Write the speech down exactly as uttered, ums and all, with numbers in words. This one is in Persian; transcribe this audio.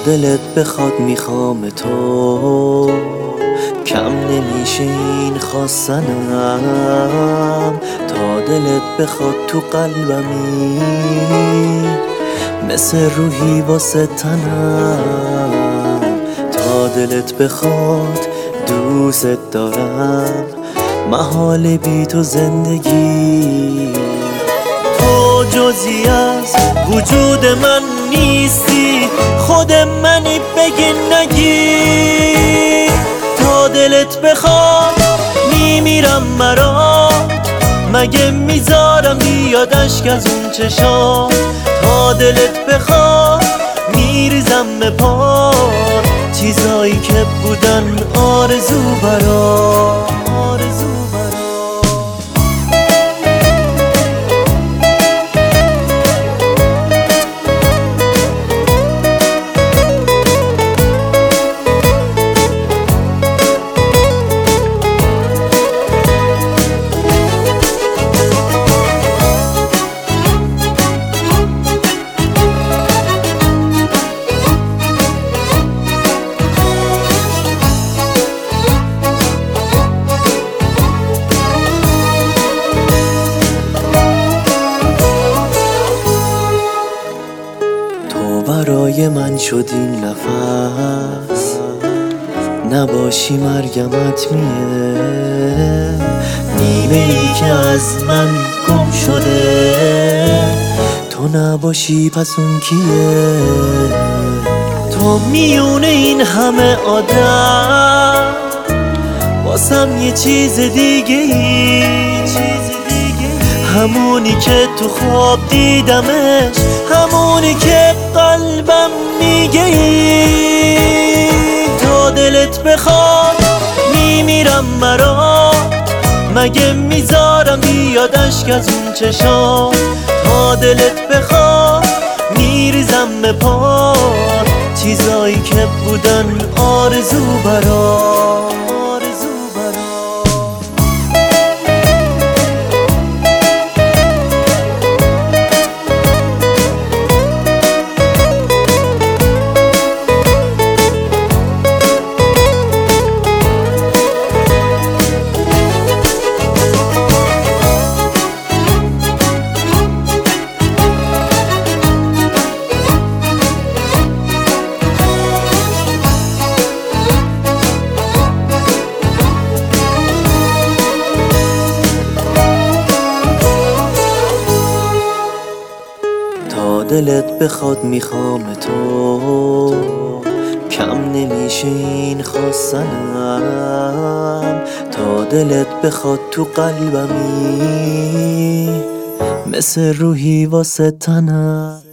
دلت بخواد میخوام تو، کم نمیشه این خواستنم. تا دلت بخواد تو قلبمی، مثل روحی واسه تنم. تا دلت بخواد دوست دارم، محال بی تو زندگی. تو جزی از وجود من نیستی، خود منی بگی نگی. تا دلت بخواد میمیرم مرا، مگه میذارم بیاد اشک از اون چشام. تا دلت بخواد میریزم به پار، چیزایی که بودن آرزو برا آرزو برا. برای من شد این نفس، نباشی مرگمت میه. نیمه ای که از من گم شده، تو نباشی پس اون کیه؟ تو میونه این همه آدم، واسم یه چیز دیگه ای، همونی که تو خواب دیدمش، همونی که قلبم میگه ای. تا دلت بخواد میمیرم مرا، مگه میذارم بیاد اشک از اون چشام. تا دلت بخواد میریزم به پار، چیزایی که بودن آرزو برا آرزو برا. تا دلت بخواد میخوام تو، کم نمیشه این خواستنم. تا دلت بخواد تو قلبمی، مثل روحی واسه تنم.